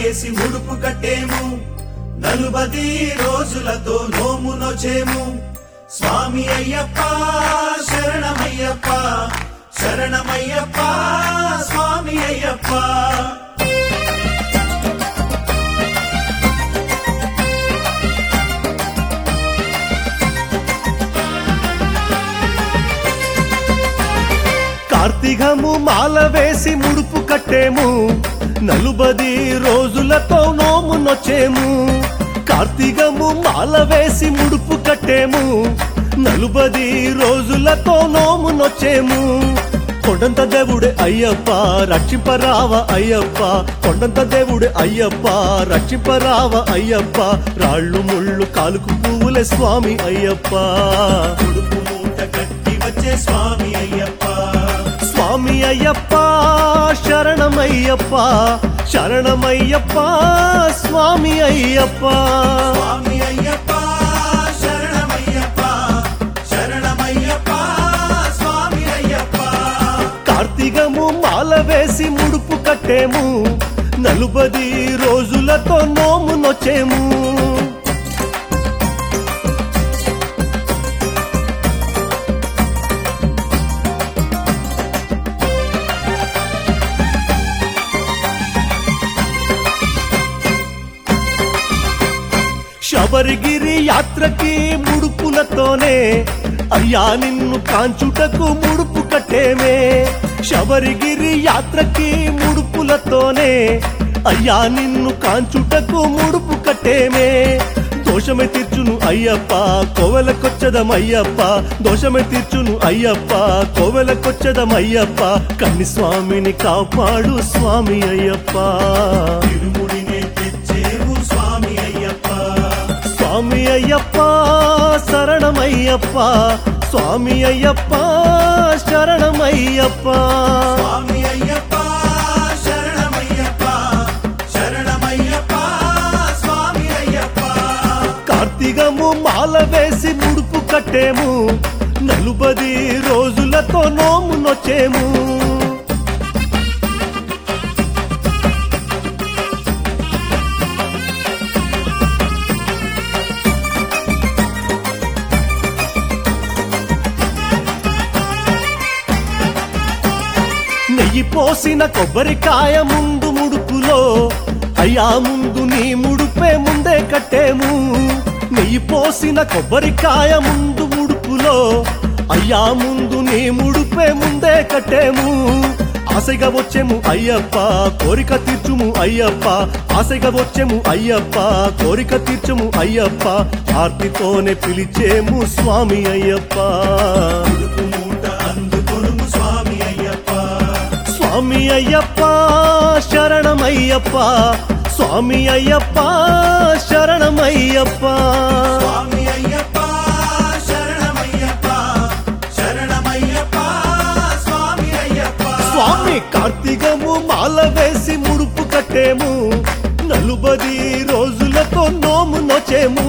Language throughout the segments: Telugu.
వేసి ముడుపు కట్టేము 40 రోజులతో నోము నొచేము స్వామి అయ్యప్ప శరణమయ్యప్ప శరణమయ్యప్ప స్వామి అయ్యప్ప కార్తీకము మాల వేసి ముడుపు కట్టేము 40 రోజులతో నోము నొచేము కార్తీకము మాల వేసి ముడుపు కట్టేము 40 రోజులతో నోము నొచేము కొండంత దేవుడే అయ్యప్ప రక్షింపరావ అయ్యప్ప కొండంత దేవుడే అయ్యప్ప రక్షింపరావ అయ్యప్ప రాళ్ళు ముళ్ళు కాలుకు పువ్వులే స్వామి అయ్యప్ప ముడుపు మూట కట్టి వచ్చే స్వామి అయ్యప్ప స్వామి అయ్యప్ప శరణమయ్యప్ప శరణమయ్యప్ప స్వామి అయ్యప్ప స్వామి అయ్యప్ప శరణమయ్యప్ప శరణమయ్యప్ప స్వామి అయ్యప్ప కార్తీకము మాల వేసి ముడుపు కట్టేము 40 రోజులతో నోము నొచేము శబరిగిరి యాత్రకి ముడుపులతోనే అయ్యా నిన్ను కాంచుటకు ముడుపు కట్టేమే శబరిగిరి యాత్రకి ముడుపులతోనే అయ్యా నిన్ను కాంచుటకు ముడుపు కట్టేమే దోషమే తీర్చును అయ్యప్ప కోవెలకొచ్చదమయ్యప్ప దోషమే తీర్చును అయ్యప్ప కోవెలకొచ్చదమయ్యప్ప కన్ని స్వామిని కాపాడు స్వామి అయ్యప్ప తిరుముడినే తెచ్చేవు స్వామి అయ్యప్ప స్వామి అయ్యప్ప శరణమయ్యప్ప స్వామి అయ్యప్ప శరణమయ్యప్ప స్వామి అయ్యప్ప శరణమయ్యప్ప శరణమయ్యప్ప స్వామి అయ్యప్ప కార్తీకము మాల వేసి ముడుపు కట్టేము 40 రోజులతో నోము నొచేము నెయ్యి పోసిన కొబ్బరికాయ ముందు ముడుపులో అయ్యా ముందు నీ ముడుపే ముందే కట్టేము నెయ్యి పోసిన కొబ్బరికాయ ముందు ముడుపులో అయ్యా ముందు నీ ముడుపే ముందే కట్టేము ఆశగా వచ్చేము అయ్యప్ప కోరిక తీర్చుము అయ్యప్ప ఆశగా వచ్చేము అయ్యప్ప కోరిక తీర్చుము అయ్యప్ప ఆర్తితోనే పిలిచేము స్వామి అయ్యప్ప ముడుపు మూట అందుకొనుము స్వామి అయ్యప్ప స్వామి అయ్యప్ప శరణమయ్యప్ప స్వామి అయ్యప్ప శరణమయ్యప్ప స్వామి అయ్యప్ప శరణమయ్యప్ప శరణమయ్యప్ప స్వామి అయ్యప్ప స్వామి కార్తీకము మాల వేసి ముడుపు కట్టేము 40 రోజులతో నోము నొచేము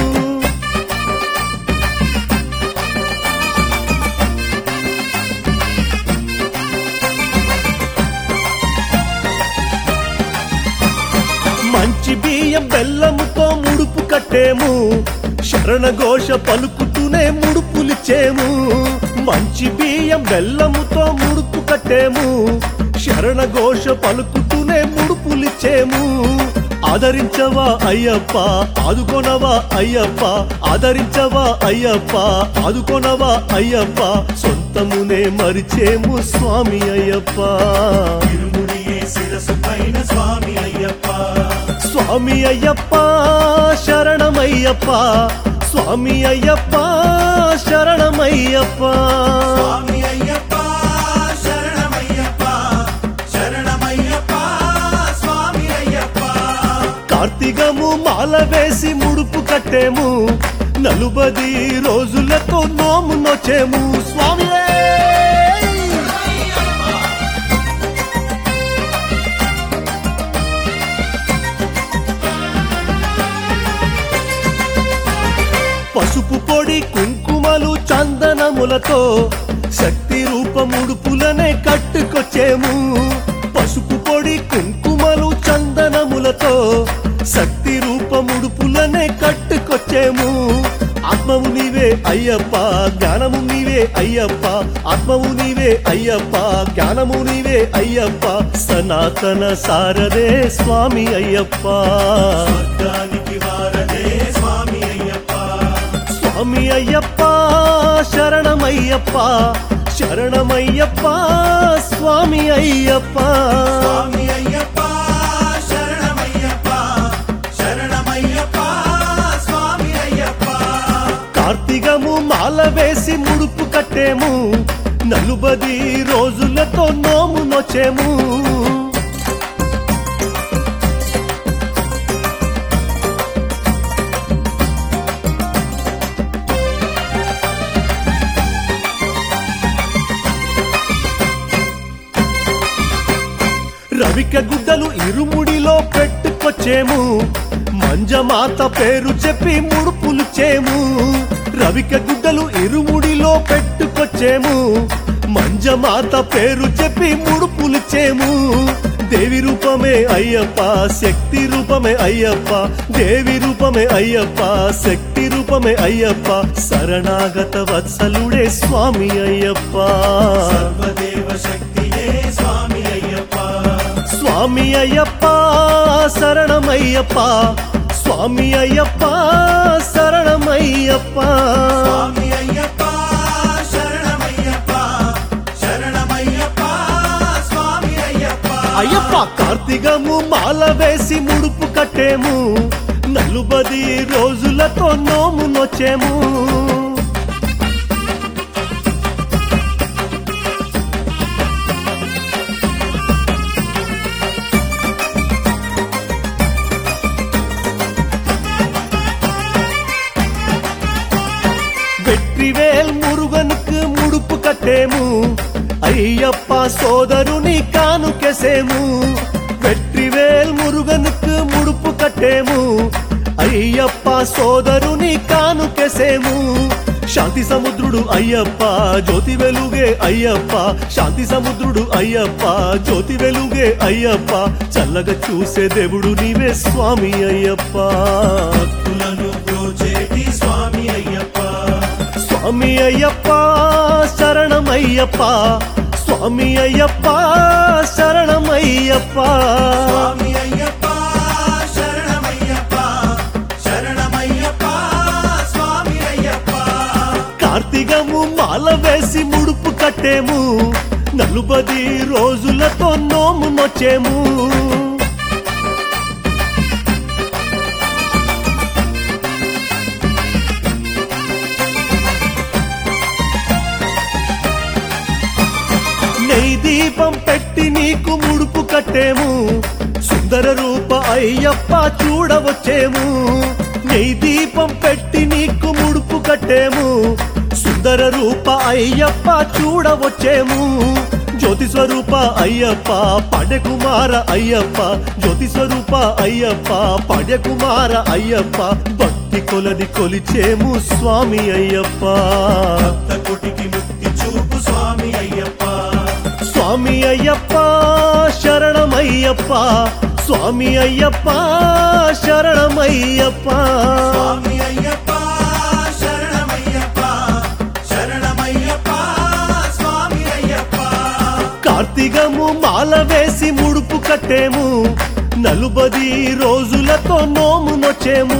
మంచి బియ్యం బెల్లముతో ముడుపు కట్టేము శరణ ఘోష పలుకుతూనే ముడుపులిచ్చేము మంచి బియ్యం బెల్లముతో ముడుపు కట్టేము శరణ ఘోష పలుకుతూనే ముడుపులిచ్చేము ఆదరించవా అయ్యప్ప ఆదుకొనవా అయ్యప్ప ఆదరించవా అయ్యప్ప ఆదుకొనవా అయ్యప్ప సొంతమునే మరిచేము స్వామి అయ్యప్ప తిరుముడియే శిరసు పైన స్వామి అయ్యప్ప స్వామి అయ్యప్ప శరణమయ్యప్ప స్వామి అయ్యప్ప శరణమయ్యప్ప స్వామి అయ్యప్ప శరణమయ్యప్ప శరణమయ్యప్ప స్వామి అయ్యప్ప కార్తీకము మాల వేసి ముడుపు కట్టేము 40 రోజులతో నోము నొచేము స్వామి పసుపు పొడి కుంకుమలు చందనములతో శక్తి రూపముడుపులనే కట్టుకొచ్చేము పసుపు పొడి కుంకుమలు చందనములతో జ్ఞానములతో శక్తి రూపముడుపులనే కట్టుకొచ్చేము ఆత్మవు నీవే అయ్యప్ప జ్ఞానము నీవే అయ్యప్ప ఆత్మవు నీవే అయ్యప్ప జ్ఞానము నీవే అయ్యప్ప సనాతన సారదే స్వామి అయ్యప్ప స్వర్గానికి వారదే స్వామి అయ్యప్ప స్వామి అయ్యప్ప శరణమయ్యప్ప శరణమయ్యప్ప స్వామి అయ్యప్ప స్వామి అయ్యప్ప శరణమయ్యప్ప శరణమయ్యప్ప స్వామి అయ్యప్ప కార్తీకము మాల వేసి ముడుపు కట్టేము 40 రోజులతో నోము నొచ్చేము రవిక గుడ్డలు ఇరుముడిలో పెట్టుకొచ్చేము మంజమాత పేరు చెప్పి ముడుపులు చేము రవిక గుడ్డలు ఇరుముడిలో పెట్టుకొచ్చేము మంజమాత పేరు చెప్పి ముడుపులు చేము దేవి రూపమే అయ్యప్ప శక్తి రూపమే అయ్యప్ప దేవి రూపమే అయ్యప్ప శక్తి రూపమే అయ్యప్ప శరణాగత వత్సలుడే స్వామి అయ్యప్ప సర్వదేవ శక్తియే స్వామి అయ్యప్ప స్వామి అయ్యప్ప శరణమయ్యప్ప స్వామి అయ్యప్ప శరణమయ్యప్ప స్వామి అయ్యప్ప శరణమయ్యప్ప శరణమయ్యప్ప స్వామి అయ్యప్ప అయ్యప్ప కార్తీకము మాల వేసి ముడుపు కట్టేము 40 రోజులతో నోము నొచ్చేము வெற்றிவேல் முருகனுக்கு முடுப்பு கட்டேமு ஐயப்பா சோதருని కానుకెసేము வெற்றிவேல் முருகனுக்கு ముడుపు కట్టేము అయ్యప్ప సోదరుని కానుకెసేము శాంతి సముద్రుడు అయ్యప్ప జ్యోతి వెలుగే అయ్యప్ప శాంతి సముద్రుడు అయ్యప్ప జ్యోతి వెలుగే అయ్యప్ప చల్లగా చూసే దేవుడు నీవే స్వామి అయ్యప్ప భక్తులను బ్రోచేటి స్వామి అయ్యప్ప స్వామి అయ్యప్ప శరణమయ్యప్ప స్వామి అయ్యప్ప శరణమయ్యప్ప స్వామి అయ్యప్ప శరణమయ్యప్ప శరణమయ్యప్ప స్వామి అయ్యప్ప కార్తీకము మాల వేసి ముడుపు కట్టేము 40 రోజులతో నోము నొచ్చేము నెయ్యి దీపం పెట్టి నీకు ముడుపు కట్టేము సుందర రూప అయ్యప్ప చూడవచ్చేము నెయ్యి దీపం పెట్టి నీకు ముడుపు కట్టేము సుందర రూప అయ్యప్ప చూడవచ్చేము జ్యోతి స్వరూప అయ్యప్ప పడకుమార అయ్యప్ప జ్యోతి స్వరూప అయ్యప్ప పడకుమార అయ్యప్ప భక్తి కొలది కొలిచేము స్వామి అయ్యప్ప భక్త కోటికి ముక్తి చూపు స్వామి అయ్యప్ప స్వామి అయ్యప్ప శరణమయ్యప్ప స్వామి అయ్యప్ప శరణమయ్యప్ప స్వామి అయ్యప్ప శరణమయ్యప్ప శరణమయ్యప్ప స్వామి అయ్యప్ప కార్తీకము మాల వేసి ముడుపు కట్టేము 40 రోజులతో నోము నొచ్చేము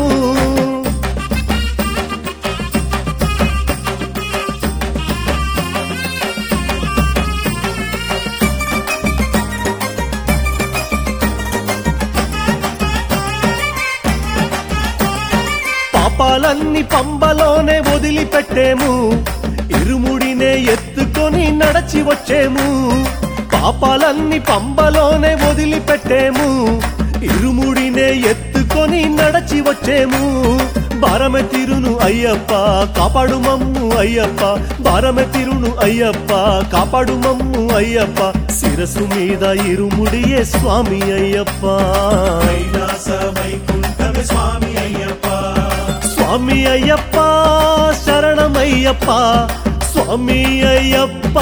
పాపాలన్నీ పంబలోనే వదిలిపెట్టేము ఇరుముడినే ఎత్తుకొని నడచి వచ్చేము పాపాలన్నీ పంబలోనే వదిలిపెట్టేము ఇరుముడినే ఎత్తుకొని నడచి వచ్చేము భారమె తిరును అయ్యప్ప కాపాడు మమ్ము అయ్యప్ప భారమె తిరును అయ్యప్ప కాపాడు మమ్ము అయ్యప్ప శిరసు మీద ఇరుముడియే స్వామి అయ్యప్ప కైలాస వైకుంఠమే స్వామి అయ్యప్ప స్వామి అయ్యప్ప శరణమయ్యప్ప స్వామి అయ్యప్ప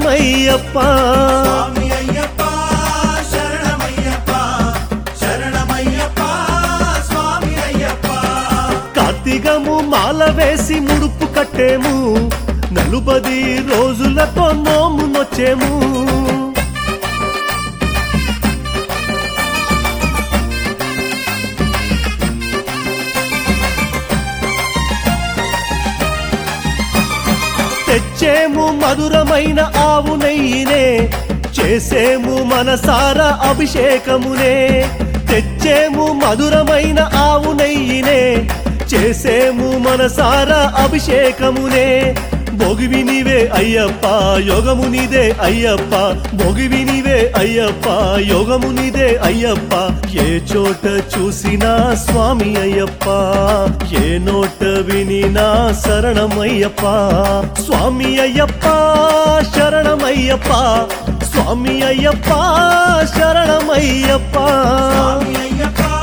శరణమయ్యప్ప స్వామి అయ్యప్ప శరణమయ్యప్ప శరణమయ్యప్ప మాల వేసి ముడుపు కట్టేము 40 రోజులతో నోము నొచ్చేము తెచ్చేము మధురమైన ఆవు నెయ్యినే చేసేము మనసారా అభిషేకమునే తెచ్చేము మధురమైన ఆవు నెయ్యినే చేసేము మనసారా అభిషేకమునే భోగివి నీవే అయ్యప్ప యోగము నీదే అయ్యప్ప భోగివి నీవే అయ్యప్ప యోగము నీదే అయ్యప్ప ఏ చోట చూసినా స్వామి అయ్యప్ప ఏ నోట వినినా శరణమయ్యప్ప స్వామి అయ్యప్ప శరణమయ్యప్ప స్వామి అయ్యప్ప శరణమయ్యప్ప స్వామి అయ్యప్ప